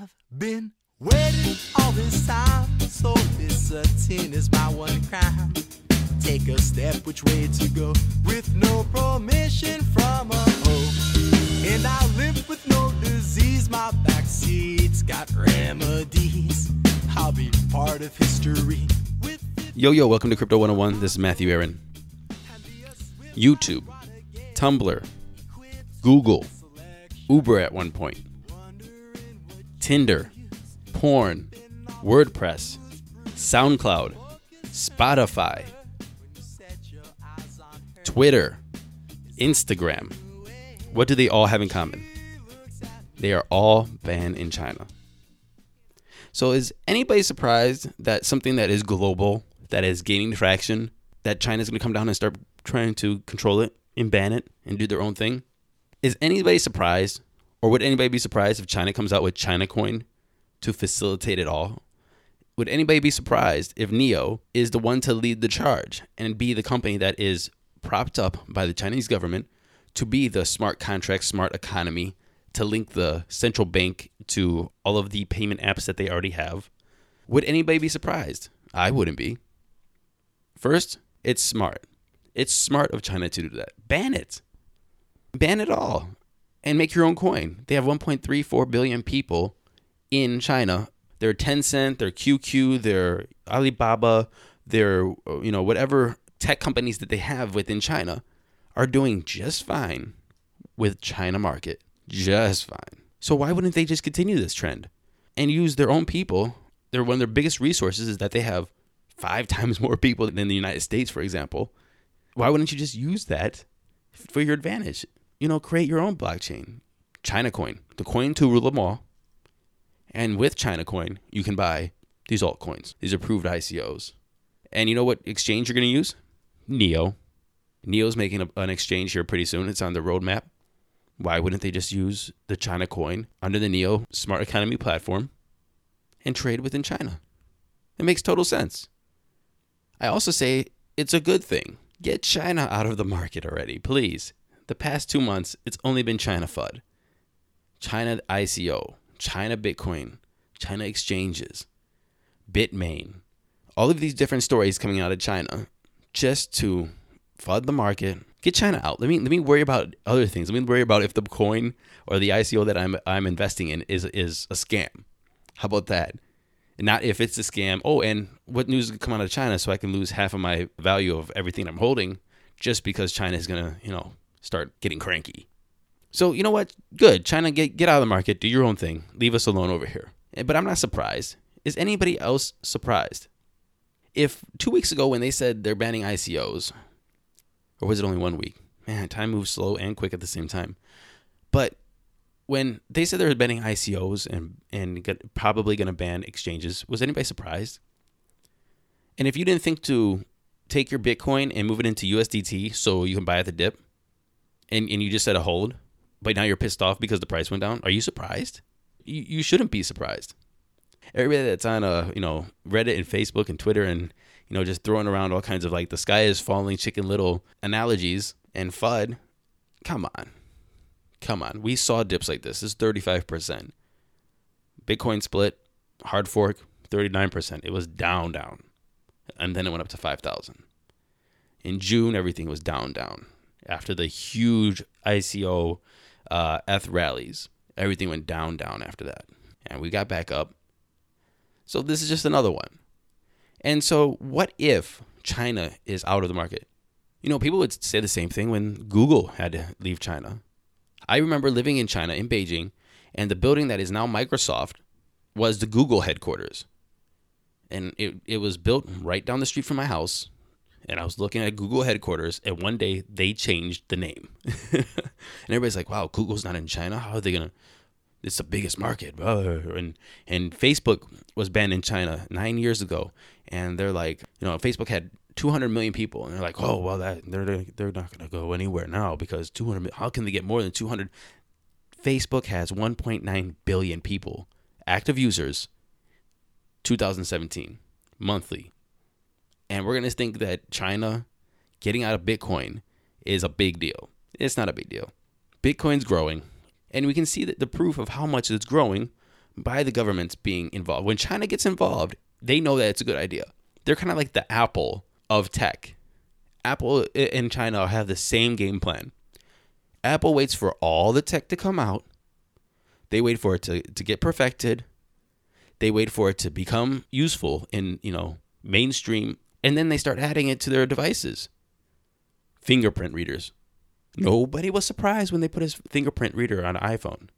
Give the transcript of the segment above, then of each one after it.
I've been waiting all this time, so discertain is my one crime. Take a step, which way to go, with no permission from a hoe. And I live with no disease, my backseat's got remedies. I'll be part of history. Yo, welcome to Crypto 101. This is Matthew Aaron. YouTube, Tumblr, Google, Uber at one point, Tinder, porn, WordPress, SoundCloud, Spotify, Twitter, Instagram. What do they all have in common? They are all banned in China. So is anybody surprised that something that is global, that is gaining traction, that China's going to come down and start trying to control it and ban it and do their own thing? Is anybody surprised, or would anybody be surprised if China comes out with China Coin to facilitate it all? Would anybody be surprised if NIO is the one to lead the charge and be the company that is propped up by the Chinese government to be the smart contract, smart economy, to link the central bank to all of the payment apps that they already have? Would anybody be surprised? I wouldn't be. First, it's smart. It's smart of China to do that. Ban it. Ban it all and make your own coin. They have 1.34 billion people in China. They're Tencent, they're QQ, they're Alibaba, they're, whatever tech companies that they have within China are doing just fine with China market. Just fine. So why wouldn't they just continue this trend and use their own people? One of their biggest resources is that they have 5 times more people than the United States, for example. Why wouldn't you just use that for your advantage? Create your own blockchain. China Coin, the coin to rule them all. And with China Coin, you can buy these altcoins, these approved ICOs. And you know what exchange you're going to use? NIO. NIO's making an exchange here pretty soon. It's on the roadmap. Why wouldn't they just use the China Coin under the NIO Smart Economy platform and trade within China? It makes total sense. I also say it's a good thing. Get China out of the market already, please. The past 2 months, it's only been China FUD. China ICO, China Bitcoin, China exchanges, Bitmain. All of these different stories coming out of China just to FUD the market. Get China out. Let me worry about other things. Let me worry about if the coin or the ICO that I'm investing in is a scam. How about that? And not if it's a scam. Oh, and what news could come out of China so I can lose half of my value of everything I'm holding just because China is going to, start getting cranky. So, you know what? Good. China, get out of the market. Do your own thing. Leave us alone over here. But I'm not surprised. Is anybody else surprised? If 2 weeks ago when they said they're banning ICOs, or was it only 1 week? Man, time moves slow and quick at the same time. But when they said they were banning ICOs and probably going to ban exchanges, was anybody surprised? And if you didn't think to take your Bitcoin and move it into USDT so you can buy at the dip, and you just said a hold, but now you're pissed off because the price went down, are you surprised? You shouldn't be surprised. Everybody that's on Reddit and Facebook and Twitter and just throwing around all kinds of like the sky is falling Chicken Little analogies and FUD, come on. We saw dips like this. This is 35%. Bitcoin split, hard fork, 39%. It was down. And then it went up to 5,000. In June, everything was down. After the huge ICO ETH rallies, everything went down after that. And we got back up. So this is just another one. And so what if China is out of the market? People would say the same thing when Google had to leave China. I remember living in China, in Beijing, and the building that is now Microsoft was the Google headquarters. And it was built right down the street from my house. And I was looking at Google headquarters, and one day they changed the name. And everybody's like, wow, Google's not in China? How are they going to? It's the biggest market. And Facebook was banned in China 9 years ago. And they're like, Facebook had 200 million people. And they're like, oh, well, they're not going to go anywhere now because 200 million. How can they get more than 200? Facebook has 1.9 billion people, active users, 2017, monthly. And we're going to think that China getting out of Bitcoin is a big deal. It's not a big deal. Bitcoin's growing. And we can see that the proof of how much it's growing by the governments being involved. When China gets involved, they know that it's a good idea. They're kind of like the Apple of tech. Apple and China have the same game plan. Apple waits for all the tech to come out. They wait for it to get perfected. They wait for it to become useful in, mainstream. And then they start adding it to their devices. Fingerprint readers. Nobody was surprised when they put his fingerprint reader on an iPhone.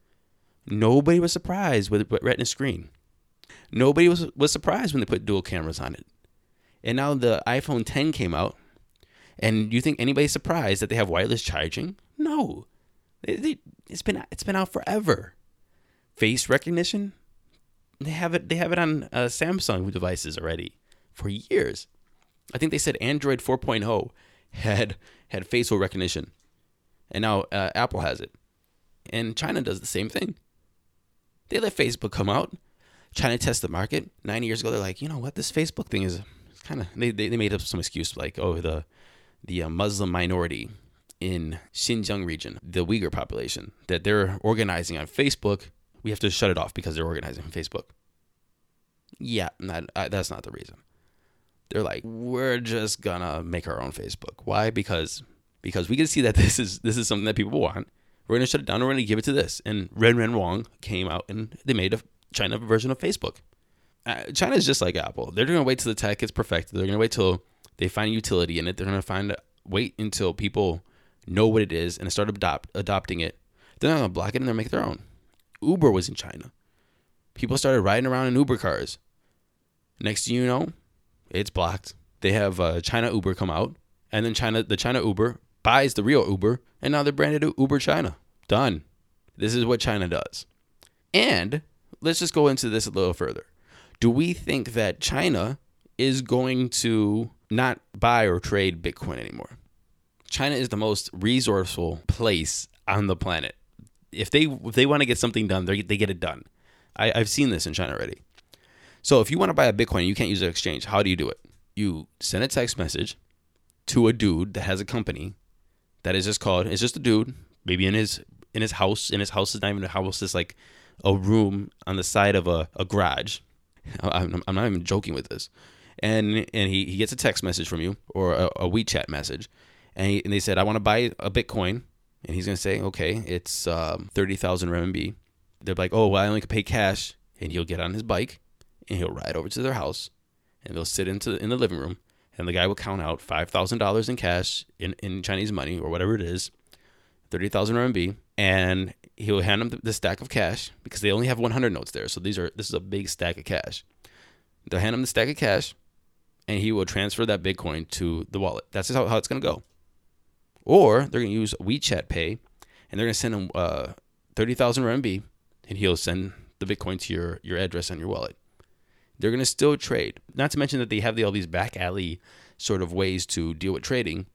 Nobody was surprised with Retina screen. Nobody was surprised when they put dual cameras on it. And now the iPhone 10 came out. And you think anybody's surprised that they have wireless charging? No. It's been out forever. Face recognition? They have it on Samsung devices already for years. I think they said Android 4.0 had facial recognition. And now Apple has it. And China does the same thing. They let Facebook come out. China test the market. 9 years ago, they're like, you know what? This Facebook thing is kind of... They made up some excuse like, oh, the Muslim minority in Xinjiang region, the Uyghur population, that they're organizing on Facebook. We have to shut it off because they're organizing on Facebook. Yeah, that's not the reason. They're like, we're just gonna make our own Facebook. Why? Because we can see that this is something that people want. We're gonna shut it down. We're gonna give it to this. And Ren Wang came out and they made a China version of Facebook. China is just like Apple. They're gonna wait till the tech gets perfected. They're gonna wait till they find utility in it. They're gonna wait until people know what it is and start adopting it. They're not gonna block it and they'll make their own. Uber was in China. People started riding around in Uber cars. Next thing you know, it's blocked. They have China Uber come out, and then the China Uber buys the real Uber, and now they're branded Uber China. Done. This is what China does. And let's just go into this a little further. Do we think that China is going to not buy or trade Bitcoin anymore? China is the most resourceful place on the planet. If they want to get something done, they get it done. I've seen this in China already. So if you want to buy a Bitcoin, you can't use an exchange. How do you do it? You send a text message to a dude that has a company that is it's just a dude, maybe in his house. And his house is not even a house, it's like a room on the side of a garage. I'm not even joking with this. And he gets a text message from you or a WeChat message. And they said, I want to buy a Bitcoin. And he's going to say, okay, it's 30,000 RMB. They're like, oh, well, I only can pay cash. And he'll get on his bike and he'll ride over to their house and they'll sit in the living room. And the guy will count out $5,000 in cash in Chinese money or whatever it is, 30,000 RMB. And he'll hand them the stack of cash because they only have 100 notes there. So this is a big stack of cash. They'll hand him the stack of cash and he will transfer that Bitcoin to the wallet. That's just how it's going to go. Or they're going to use WeChat Pay and they're going to send him 30,000 RMB and he'll send the Bitcoin to your address on your wallet. They're going to still trade. Not to mention that they have all these back alley sort of ways to deal with trading.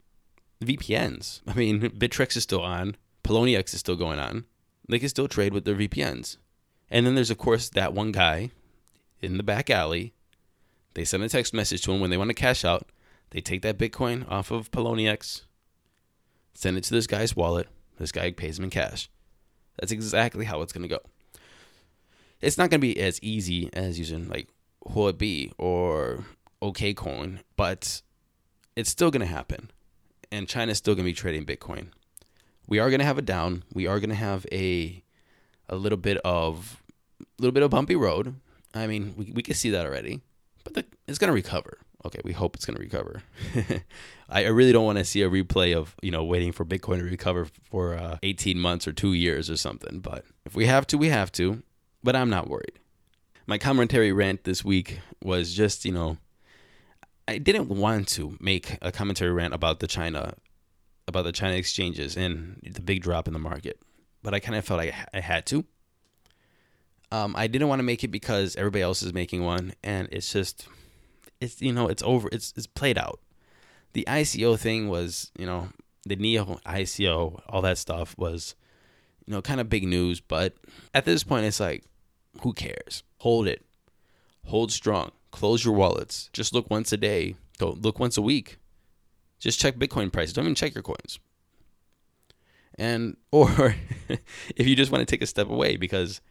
VPNs. I mean, Bittrex is still on. Poloniex is still going on. They can still trade with their VPNs. And then there's, of course, that one guy in the back alley. They send a text message to him when they want to cash out. They take that Bitcoin off of Poloniex, send it to this guy's wallet. This guy pays him in cash. That's exactly how it's going to go. It's not going to be as easy as using like Huobi or OKCoin, but it's still going to happen. And China's still going to be trading Bitcoin. We are going to have a down. We are going to have a little bit of bumpy road. I mean, we can see that already, but it's going to recover. Okay, we hope it's going to recover. I really don't want to see a replay of, waiting for Bitcoin to recover for 18 months or 2 years or something. But if we have to, we have to. But I'm not worried. My commentary rant this week was just, I didn't want to make a commentary rant about the China exchanges and the big drop in the market. But I kind of felt like I had to. I didn't want to make it because everybody else is making one. And it's just... it's over. It's played out. The ICO thing was, the NEO ICO, all that stuff was, kind of big news. But at this point, it's like, who cares? Hold it. Hold strong. Close your wallets. Just look once a day. Don't look once a week. Just check Bitcoin prices. Don't even check your coins. Or if you just want to take a step away because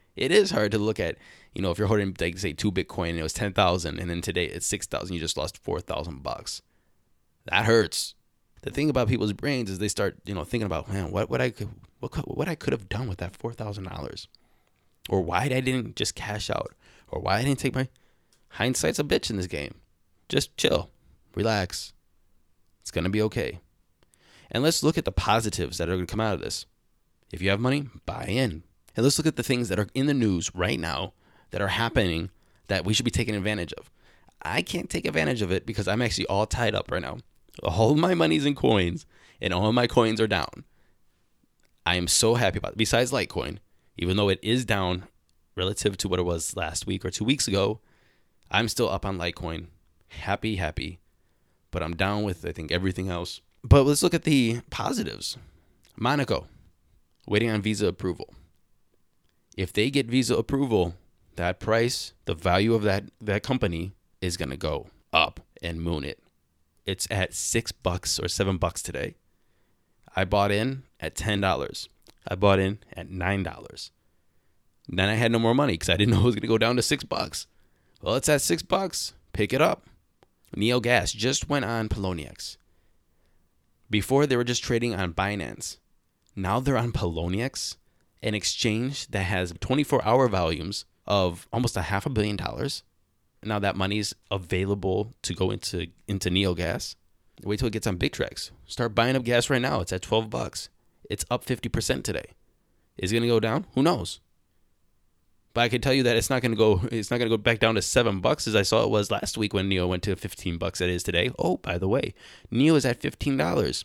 It is hard to look at, if you're holding, like, say, 2 Bitcoin and it was 10,000 and then today it's 6,000, you just lost $4,000. That hurts. The thing about people's brains is they start, thinking about, man, what I could have done with that $4,000, or why I didn't just cash out, or why I didn't take my hindsight's a bitch in this game. Just chill, relax. It's going to be okay. And let's look at the positives that are going to come out of this. If you have money, buy in. And let's look at the things that are in the news right now that are happening that we should be taking advantage of. I can't take advantage of it because I'm actually all tied up right now. All of my money's in coins, and all of my coins are down. I am so happy about it. Besides Litecoin, even though it is down relative to what it was last week or 2 weeks ago, I'm still up on Litecoin. Happy. But I'm down with, I think, everything else. But let's look at the positives. Monaco, waiting on Visa approval. If they get Visa approval, that price, the value of that company is going to go up and moon it. It's at $6 or $7 today. I bought in at $10. I bought in at $9. Then I had no more money because I didn't know it was going to go down to $6. Well, it's at $6. Pick it up. NeoGas just went on Poloniex. Before, they were just trading on Binance. Now they're on Poloniex, an exchange that has 24-hour volumes of almost $500 million. Now that money's available to go into NeoGas. Wait till it gets on Bittrex. Start buying up gas right now. It's at $12. It's up 50% today. Is it going to go down? Who knows? But I can tell you that it's not going to go back down to $7 as I saw it was last week when Neo went to $15. It is today. Oh, by the way, Neo is at $15, $16,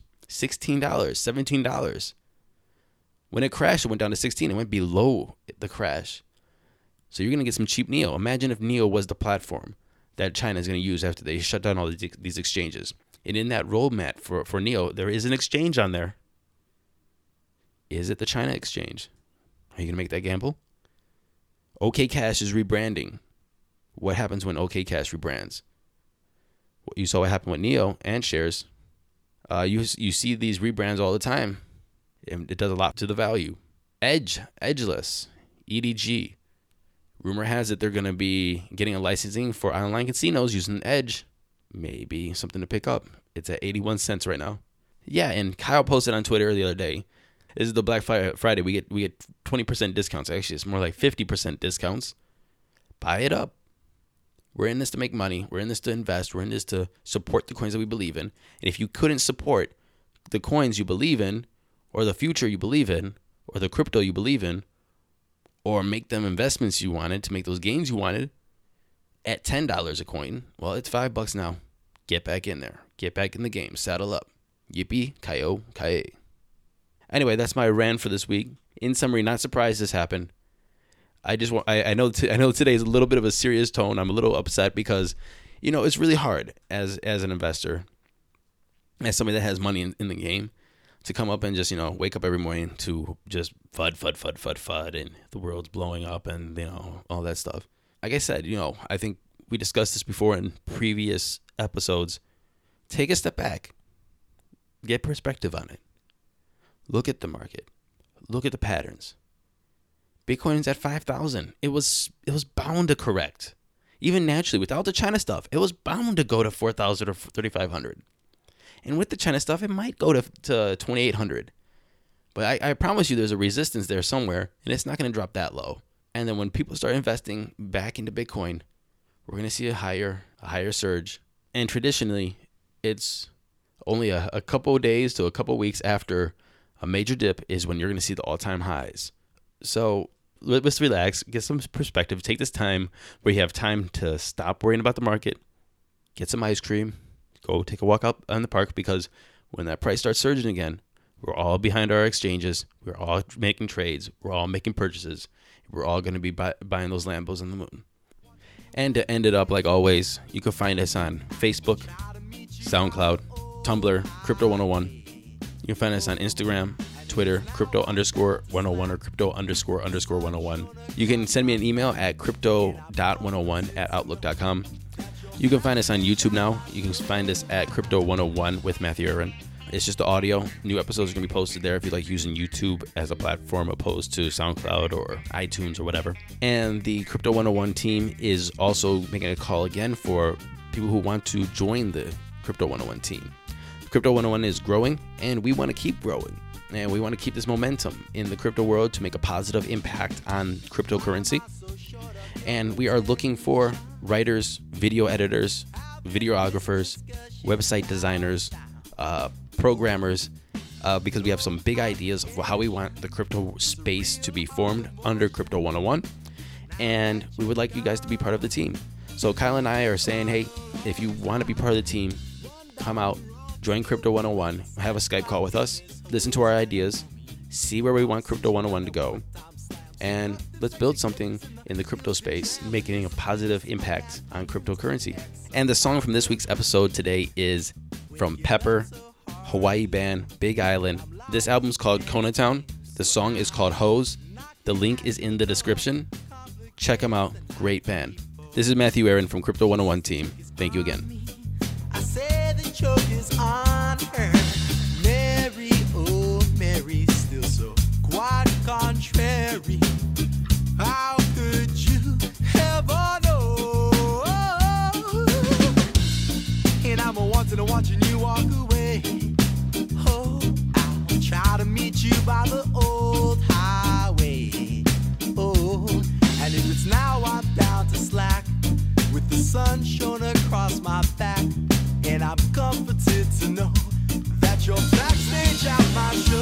$17. When it crashed, it went down to 16. It went below the crash. So you're going to get some cheap Neo. Imagine if Neo was the platform that China is going to use after they shut down all these exchanges. And in that roadmap for Neo, there is an exchange on there. Is it the China exchange? Are you going to make that gamble? OKCash is rebranding. What happens when OKCash rebrands? You saw what happened with Neo and shares. You see these rebrands all the time. It does a lot to the value. Edgeless, EDG. Rumor has it they're going to be getting a licensing for online casinos using Edge. Maybe something to pick up. It's at 81 cents right now. Yeah, and Kyle posted on Twitter the other day. This is the Black Friday. We get 20% discounts. Actually, it's more like 50% discounts. Buy it up. We're in this to make money. We're in this to invest. We're in this to support the coins that we believe in. And if you couldn't support the coins you believe in, or the future you believe in, or the crypto you believe in, or make them investments you wanted to make those gains you wanted at $10 a coin, well, it's $5 now. Get back in there. Get back in the game. Saddle up. Yippee-ki-yo-ki-yay. Anyway, that's my rant for this week. In summary, not surprised this happened. I know today is a little bit of a serious tone. I'm a little upset because, it's really hard as an investor, as somebody that has money in the game, to come up and just, wake up every morning to just FUD, and the world's blowing up and, all that stuff. Like I said, I think we discussed this before in previous episodes. Take a step back. Get perspective on it. Look at the market. Look at the patterns. Bitcoin's at 5,000. It was bound to correct. Even naturally, without the China stuff, it was bound to go to 4,000 or 3,500. And with the China stuff, it might go to 2,800. But I promise you there's a resistance there somewhere, and it's not going to drop that low. And then when people start investing back into Bitcoin, we're going to see a higher surge. And traditionally, it's only a couple of days to a couple of weeks after a major dip is when you're going to see the all-time highs. So let's relax, get some perspective, take this time where you have time to stop worrying about the market, get some ice cream, go take a walk up in the park, because when that price starts surging again, we're all behind our exchanges, we're all making trades, we're all making purchases, we're all going to be buying those Lambos on the moon. And to end it up, like always, you can find us on Facebook, SoundCloud, Tumblr, Crypto 101. You can find us on Instagram, Twitter, crypto_101 or crypto__101. You can send me an email at crypto.101@outlook.com. You can find us on YouTube now. You can find us at Crypto 101 with Matthew Aaron. It's just the audio. New episodes are going to be posted there if you like using YouTube as a platform opposed to SoundCloud or iTunes or whatever. And the Crypto 101 team is also making a call again for people who want to join the Crypto 101 team. Crypto 101 is growing, and we want to keep growing. And we want to keep this momentum in the crypto world to make a positive impact on cryptocurrency. And we are looking for writers, video editors, videographers, website designers, programmers, because we have some big ideas of how we want the crypto space to be formed under Crypto 101. And we would like you guys to be part of the team. So Kyle and I are saying, hey, if you want to be part of the team, come out, join Crypto 101, have a Skype call with us, listen to our ideas, see where we want Crypto 101 to go, and let's build something in the crypto space, making a positive impact on cryptocurrency. And the song from this week's episode today is from Pepper, Hawaii band, Big Island. This album's called Konatown. The song is called Hose. The link is in the description. Check them out. Great band. This is Matthew Aaron from Crypto 101 team. Thank you again. I say the joke is on her. Mary, oh Mary, still so quite contrary. How could you ever know? And I'm watching you walk away. Oh, I'll try to meet you by the old highway. Oh, and if it's now, I'm down to slack with the sun shone across my back. And I'm comforted to know that you're backstage at my show.